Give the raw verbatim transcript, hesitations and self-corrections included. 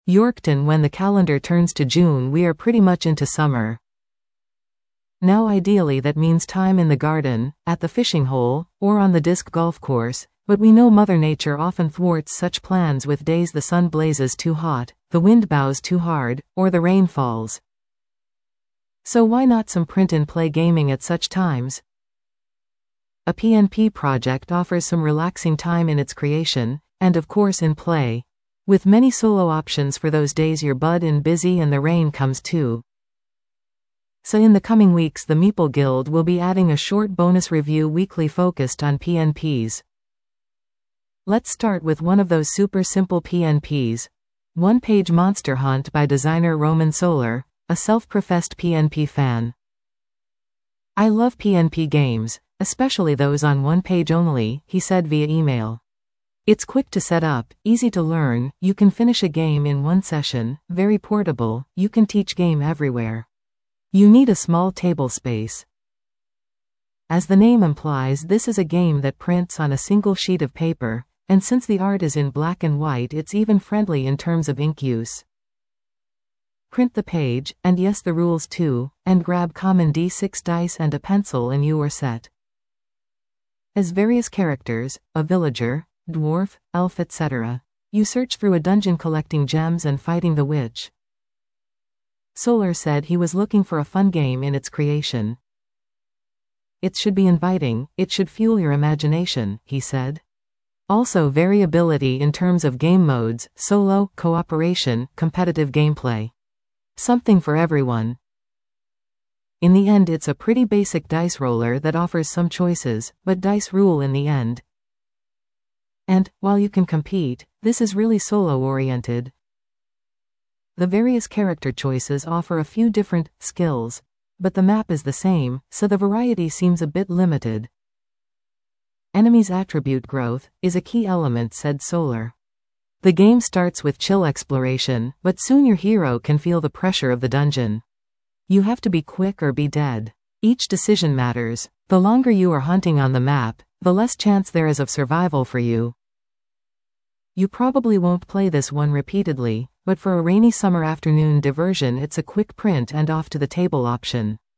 Yorkton. When the calendar turns to June, we are pretty much into summer. Now ideally that means time in the garden, at the fishing hole, or on the disc golf course, but we know Mother Nature often thwarts such plans with days the sun blazes too hot, the wind bows too hard, or the rain falls. So why not some print-and-play gaming at such times? A P N P project offers some relaxing time in its creation, and of course in play, with many solo options for those days you're bud and busy and the rain comes too. So in the coming weeks the Meeple Guild will be adding a short bonus review weekly focused on P N Ps. Let's start with one of those super simple P N Ps. One-Page Monster Hunt by designer Roman Solar, a self-professed P N P fan. I love P N P games, especially those on one page only, he said via email. It's quick to set up, easy to learn, you can finish a game in one session, very portable, you can teach game everywhere. You need a small table space. As the name implies, this is a game that prints on a single sheet of paper, and since the art is in black and white, it's even friendly in terms of ink use. Print the page, and yes, the rules too, and grab common D six dice and a pencil and you are set. As various characters, a villager, dwarf, elf, et cetera, you search through a dungeon collecting gems and fighting the witch. Solar said he was looking for a fun game in its creation. It should be inviting, it should fuel your imagination, he said. Also variability in terms of game modes, solo, cooperation, competitive gameplay. Something for everyone. In the end it's a pretty basic dice roller that offers some choices, but dice rule in the end. And, while you can compete, this is really solo-oriented. The various character choices offer a few different skills, but the map is the same, so the variety seems a bit limited. Enemies' attribute growth is a key element, said Solar. The game starts with chill exploration, but soon your hero can feel the pressure of the dungeon. You have to be quick or be dead. Each decision matters. The longer you are hunting on the map, the less chance there is of survival for you. You probably won't play this one repeatedly, but for a rainy summer afternoon diversion it's a quick print and off to the table option.